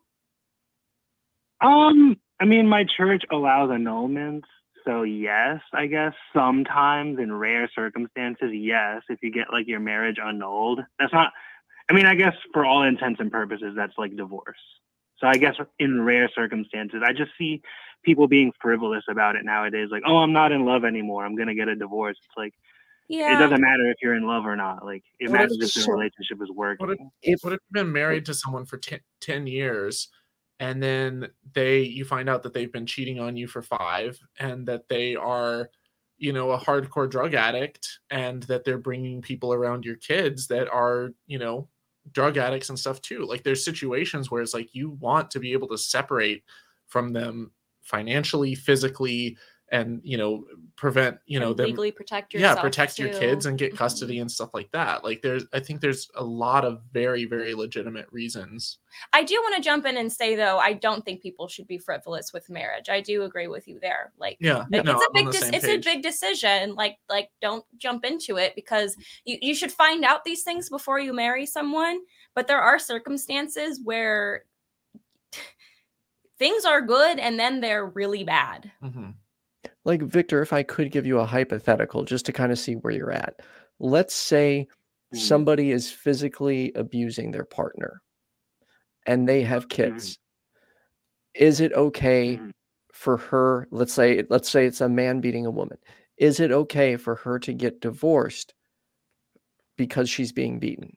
I mean, my church allows annulments, so yes, I guess sometimes in rare circumstances, yes, if you get like your marriage annulled. That's not, I mean, I guess for all intents and purposes, that's like divorce. So I guess in rare circumstances, I just see people being frivolous about it nowadays. Like, oh, I'm not in love anymore, I'm going to get a divorce. It's like, Yeah. it doesn't matter if you're in love or not. Like, it What matters if- if the relationship is working. What if you've been married to someone for 10 years and then you find out that they've been cheating on you for 5, and that they are, a hardcore drug addict, and that they're bringing people around your kids that are, drug addicts and stuff too. Like, there's situations where it's like you want to be able to separate from them financially, physically, and prevent And them legally protect yourself. protect your too. kids and get custody and stuff like that. Like, I think there's a lot of very, very legitimate reasons. I do want to jump in and say, though, I don't think people should be frivolous with marriage. I do agree with you there. Like, Yeah, it's no, a I'm on big the same it's a page. big decision. Like don't jump into it, because you should find out these things before you marry someone. But there are circumstances where things are good and then they're really bad. Mm-hmm. Like, Victor, if I could give you a hypothetical just to kind of see where you're at. Let's say somebody is physically abusing their partner and they have kids. Is it okay for her, let's say it's a man beating a woman. Is it okay for her to get divorced because she's being beaten?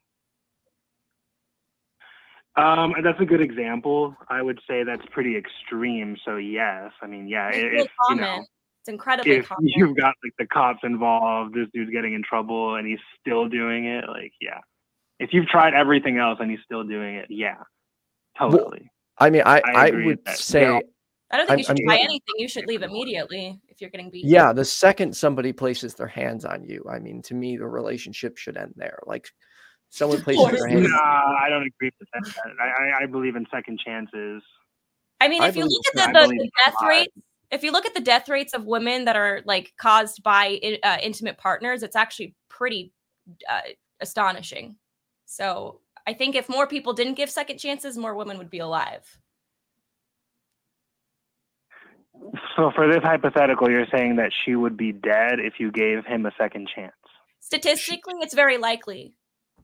That's a good example. I would say that's pretty extreme. So yes, I mean, yeah, It's common. It's incredibly if common. you've got like the cops involved, this dude's getting in trouble and he's still doing it, like, yeah. If you've tried everything else and he's still doing it, yeah, totally. I mean, I agree would with that. say, Yeah. I don't think you should I'm try gonna- anything. You should leave immediately if you're getting beaten. yeah, the second somebody places their hands on you, I mean, to me, the relationship should end there. Like, someone places their hands. Nah, I don't agree with that. I believe in second chances. I mean, I if you believe look so. at I the believe death in rates, if you look at the death rates of women that are like caused by intimate partners, it's actually pretty astonishing. So I think if more people didn't give second chances, more women would be alive. So for this hypothetical, you're saying that she would be dead if you gave him a second chance. Statistically, it's very likely.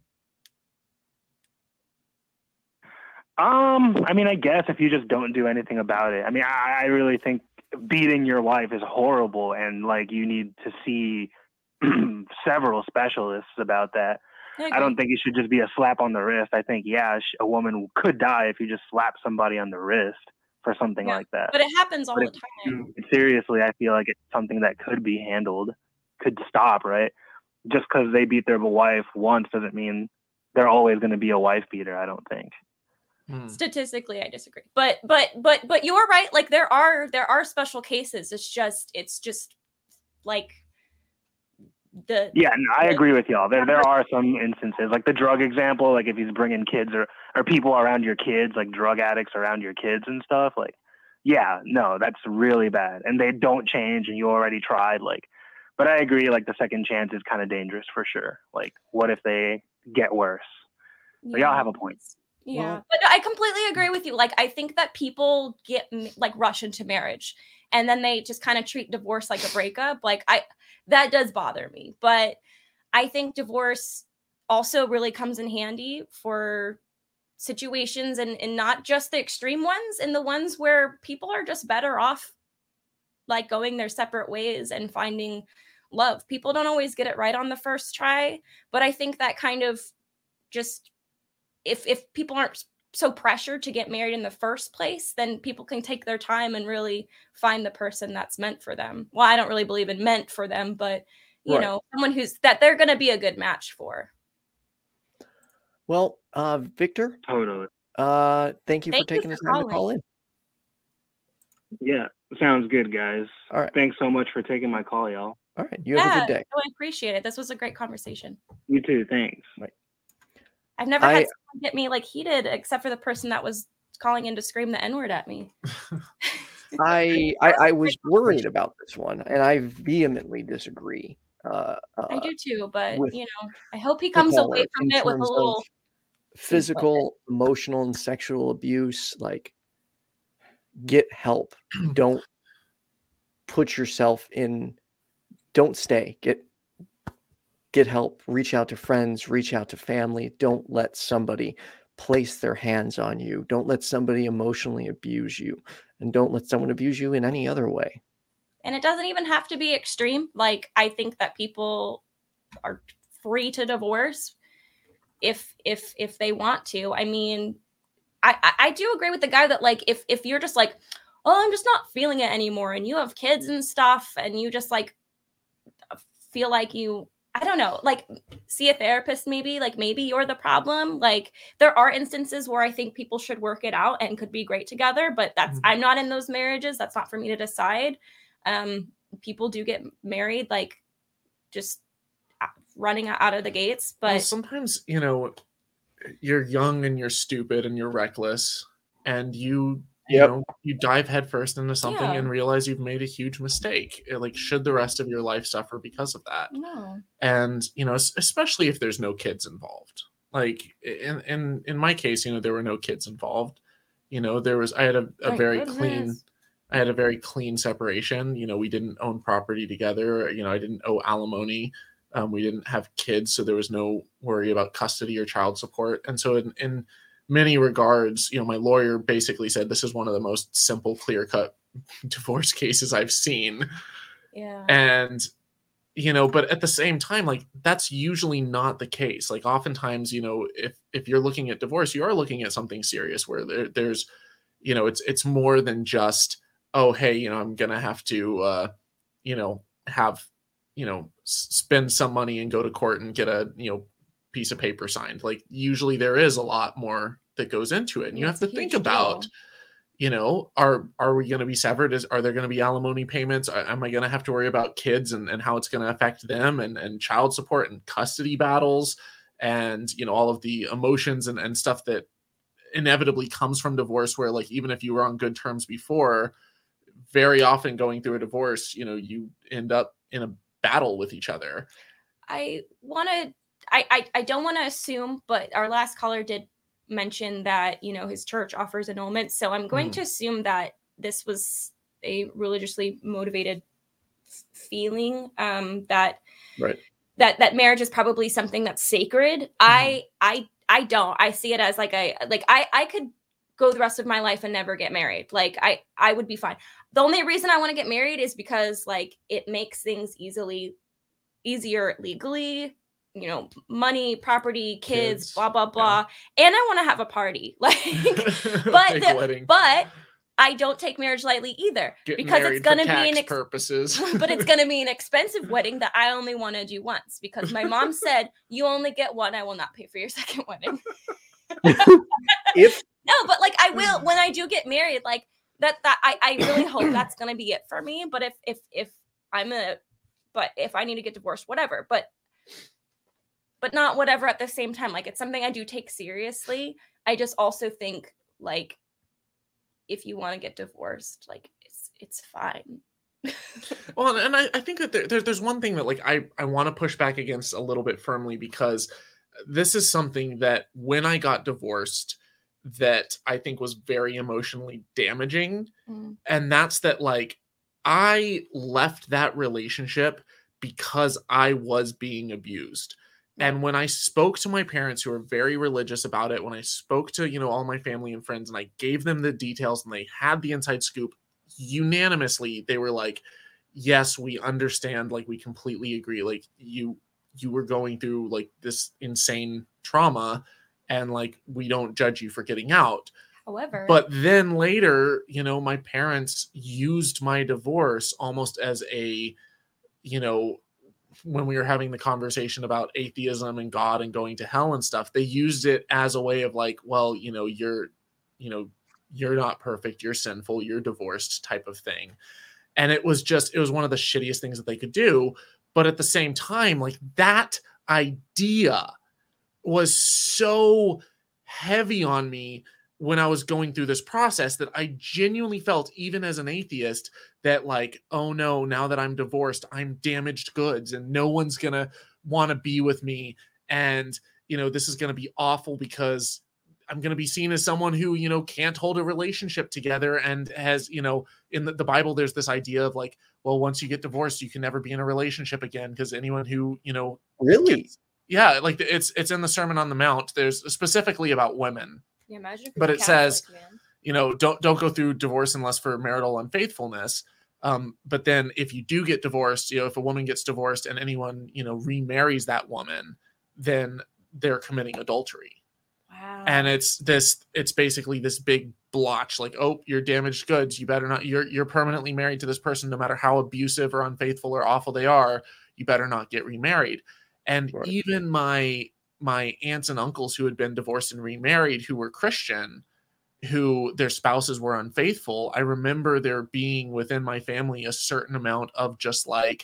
I mean, I guess if you just don't do anything about it. I mean, I really think beating your wife is horrible, and like you need to see several specialists about that. I don't think it should just be a slap on the wrist. I think, yeah, a woman could die if you just slap somebody on the wrist for something like that. But it happens all But the time. Seriously, I feel like it's something that could be handled, could stop, right? Just because they beat their wife once doesn't mean they're always going to be a wife beater, I don't think. Statistically, I disagree. But you're right. Like there are special cases. It's just like I agree with y'all. There are some instances, like the drug example, like if he's bringing kids or people around your kids, like drug addicts around your kids and stuff, like, yeah, no, that's really bad. And they don't change and you already tried, like, but I agree, like the second chance is kind of dangerous for sure. Like, what if they get worse? But y'all have a point. Yeah, well, but I completely agree with you. Like, I think that people get like rush into marriage and then they just kind of treat divorce like a breakup. Like that does bother me, but I think divorce also really comes in handy for situations and not just the extreme ones, and the ones where people are just better off like going their separate ways and finding love. People don't always get it right on the first try, but I think that kind of just if people aren't so pressured to get married in the first place, then people can take their time and really find the person that's meant for them. Well, I don't really believe in meant for them, but you know, someone that they're going to be a good match for. Well, Victor, totally. Thank you for taking the time to call in. Yeah, sounds good, guys. All right. Thanks so much for taking my call, y'all. All right. You have a good day. I appreciate it. This was a great conversation. You too. Thanks. Right. I've never had someone get me like heated, except for the person that was calling in to scream the N-word at me. I was worried about this one, and I vehemently disagree. I do too, but you know, I hope he comes away from it with a little physical, emotional, and sexual abuse. Like, get help. Don't put yourself in. Don't stay. Get help. Reach out to friends. Reach out to family. Don't let somebody place their hands on you. Don't let somebody emotionally abuse you, and don't let someone abuse you in any other way. And it doesn't even have to be extreme. Like, I think that people are free to divorce if they want to. I mean, I do agree with the guy that like if you're just like, oh, I'm just not feeling it anymore, and you have kids and stuff, and you just like feel like I don't know, like see a therapist maybe, like maybe you're the problem. Like there are instances where I think people should work it out and could be great together, but I'm not in those marriages. That's not for me to decide. People do get married like just running out of the gates, but sometimes, you know, you're young and you're stupid and you're reckless, and you know, you dive headfirst into something and realize you've made a huge mistake. Like, should the rest of your life suffer because of that? No. And, you know, especially if there's no kids involved. Like in my case, you know, there were no kids involved. You know, I had a very clean separation. You know, we didn't own property together. You know, I didn't owe alimony. We didn't have kids, so there was no worry about custody or child support. And so in many regards, you know, my lawyer basically said this is one of the most simple, clear-cut divorce cases I've seen. Yeah. And, you know, but at the same time, like, that's usually not the case. Like, oftentimes, you know, if you're looking at divorce, you are looking at something serious where there's, you know, it's more than just, oh, hey, you know, I'm going to have to, you know, spend some money and go to court and get a, you know, piece of paper signed. Like, usually there is a lot more that goes into it, and you have to think about, you know, are we going to be severed? Are there going to be alimony payments? Am I going to have to worry about kids and how it's going to affect them, and child support and custody battles, and, you know, all of the emotions and stuff that inevitably comes from divorce, where, like, even if you were on good terms before, very often going through a divorce, you know, you end up in a battle with each other. I don't want to assume, but our last caller did mention that, you know, his church offers annulment. So I'm going to assume that this was a religiously motivated feeling, that marriage is probably something that's sacred. I don't. I see it as like I could go the rest of my life and never get married. Like I would be fine. The only reason I want to get married is because like it makes things easier legally you know, money, property, kids, Kids, blah blah yeah. blah, and I want to have a party. Like, Big wedding. but I don't take marriage lightly either, Get because married it's gonna for be tax purposes. but it's gonna be an expensive wedding that I only want to do once, because my mom said you only get one. I will not pay for your second wedding. If No, but like I will when I do get married. Like that I really hope that's gonna be it for me. But if I need to get divorced, whatever. But not whatever at the same time. Like, it's something I do take seriously. I just also think, like, if you want to get divorced, like, it's fine. Well, and I think that there's one thing that, like, I want to push back against a little bit firmly, because this is something that when I got divorced that I think was very emotionally damaging. And that's that, like, I left that relationship because I was being abused. And when I spoke to my parents, who are very religious about it, when I spoke to, you know, all my family and friends, and I gave them the details and they had the inside scoop, unanimously, they were like, yes, we understand. Like, we completely agree. Like, you were going through, like, this insane trauma, and, like, we don't judge you for getting out. However, But then later, you know, my parents used my divorce almost as a, you know, when we were having the conversation about atheism and God and going to hell and stuff, they used it as a way of, like, well, you know, you're not perfect, you're sinful, you're divorced type of thing. And it was one of the shittiest things that they could do. But at the same time, like, that idea was so heavy on me when I was going through this process, that I genuinely felt, even as an atheist, that, like, oh no, now that I'm divorced, I'm damaged goods and no one's going to want to be with me. And, you know, this is going to be awful because I'm going to be seen as someone who, you know, can't hold a relationship together, and has, you know, in the Bible, there's this idea of, like, well, once you get divorced, you can never be in a relationship again, because anyone who, you know, really, yeah, like, it's in the Sermon on the Mount. There's specifically about women. yeah, imagine if But you're it says, Catholic, man. you know, don't go through divorce unless for marital unfaithfulness. But then if you do get divorced, you know, if a woman gets divorced and anyone, you know, remarries that woman, then they're committing adultery. Wow. And it's basically this big blotch, like, oh, you're damaged goods. You better not, you're permanently married to this person, no matter how abusive or unfaithful or awful they are. You better not get remarried. And Right. even my aunts and uncles who had been divorced and remarried, who were Christian, who their spouses were unfaithful, I remember there being within my family a certain amount of just like,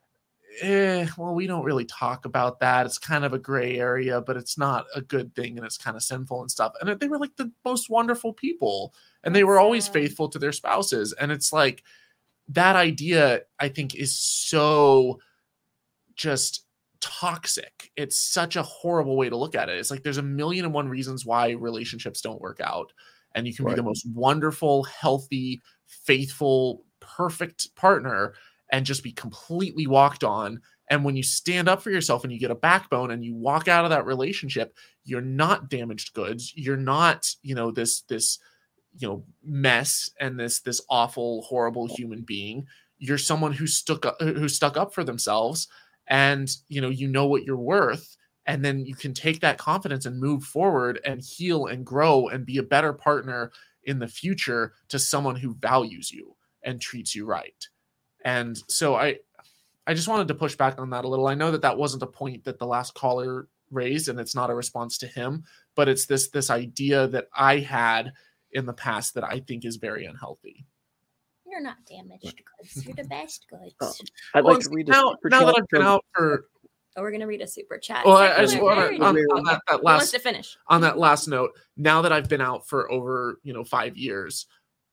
well, we don't really talk about that. It's kind of a gray area, but it's not a good thing, and it's kind of sinful and stuff. And they were like the most wonderful people, and they were always faithful to their spouses. And it's like, that idea, I think, is so just toxic. It's such a horrible way to look at it. It's like, there's 1,000,001 reasons why relationships don't work out, and you can be the most wonderful, healthy, faithful, perfect partner and just be completely walked on. And when you stand up for yourself and you get a backbone and you walk out of that relationship, you're not damaged goods. You're not, you know, this you know, mess and this awful, horrible human being. You're someone who stuck up for themselves, and you know what you're worth. And then you can take that confidence and move forward and heal and grow and be a better partner in the future to someone who values you and treats you right. And so I just wanted to push back on that a little. I know that wasn't a point that the last caller raised, and it's not a response to him, but it's this idea that I had in the past that I think is very unhealthy. You're not damaged goods. You're the best goods. I'd like to read now that I've been out for... Oh, we're going to read a super chat. Well, I just want to, on that last, wants to finish. On that last note, now that I've been out for over 5 years,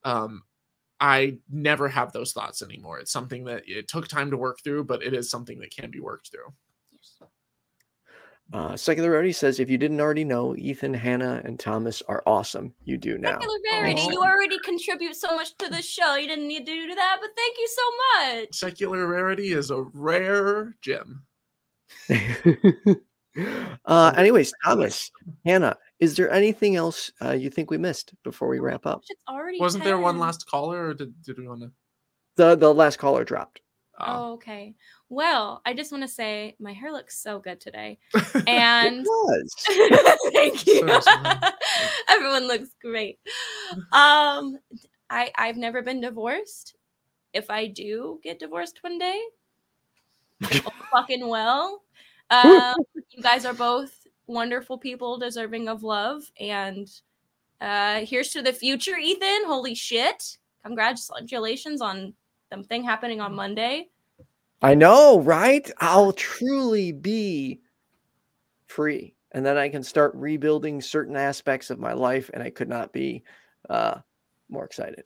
I never have those thoughts anymore. It's something that it took time to work through, but it is something that can be worked through. Secular Rarity says, if you didn't already know, Ethan, Hannah, and Thomas are awesome. You do now. Secular Rarity, you already contribute so much to the show. You didn't need to do that, but thank you so much. Secular Rarity is a rare gem. Anyways, Thomas, Hannah, is there anything else you think we missed before we wrap up? It's already Wasn't there one 10. last caller, or did we want to? The last caller dropped. Oh, okay. Well, I just want to say my hair looks so good today. And was. thank you. So sorry. Everyone looks great. I've never been divorced. If I do get divorced one day, oh, fucking well. You guys are both wonderful people deserving of love. And here's to the future, Ethan. Holy shit. Congratulations on something happening on Monday. I know, right? I'll truly be free. And then I can start rebuilding certain aspects of my life. And I could not be more excited.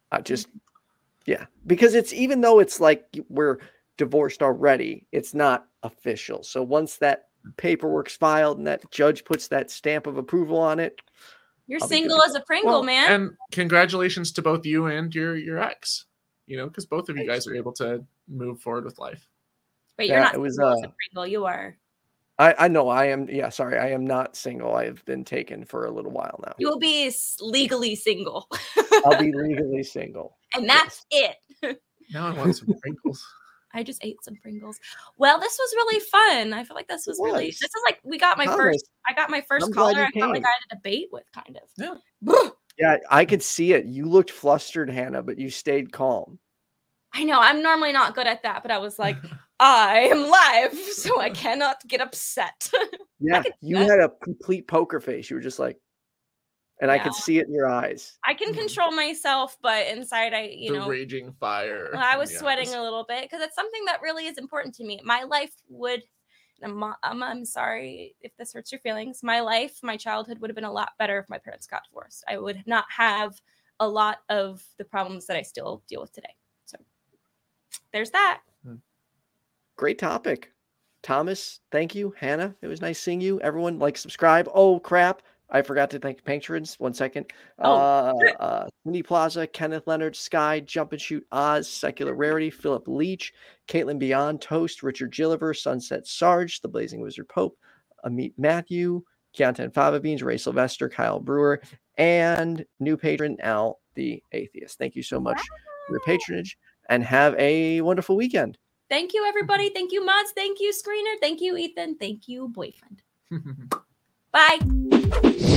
Yeah. Because it's, even though it's like we're divorced already, it's not official. So once that paperwork's filed and that judge puts that stamp of approval on it, You're I'll be single good. as a Pringle, man. And congratulations to both you and your ex. You know, because both of you guys are able to move forward with life. But you're Yeah, not it was, single as a Pringle. You are. I know I am. Yeah, sorry. I am not single. I've been taken for a little while now. You will be legally single. I'll be legally single. And that's it. Now I want some Pringles. I just ate some Pringles. Well, this was really fun. I feel like this is really, this is like, I got my Thomas, first I'm glad caller you I felt like came. I had a debate with, kind of. Yeah. Yeah, I could see it. You looked flustered, Hannah, but you stayed calm. I know, I'm normally not good at that, but I was like, I am live, so I cannot get upset. Yeah, you had a complete poker face. You were just like, and I Yeah. could see it in your eyes. I can control myself, but inside The raging fire. I was in the sweating eyes. a little bit because it's something that really is important to me. My life would, I'm sorry if this hurts your feelings. My childhood would have been a lot better if my parents got divorced. I would not have a lot of the problems that I still deal with today. So there's that. Great topic. Thomas, thank you. Hannah, it was nice seeing you. Everyone, like, subscribe. Oh, crap. I forgot to thank patrons. 1 second. Cindy Plaza, Kenneth Leonard, Sky, Jump and Shoot, Oz, Secular Rarity, Philip Leach, Caitlin Beyond, Toast, Richard Gilliver, Sunset Sarge, The Blazing Wizard Pope, Amit Matthew, Keontae Fava Beans, Ray Sylvester, Kyle Brewer, and new patron Al the Atheist. Thank you so much for your patronage, and have a wonderful weekend. Thank you, everybody. Thank you, Mods. Thank you, Screener. Thank you, Ethan. Thank you, Boyfriend. Bye.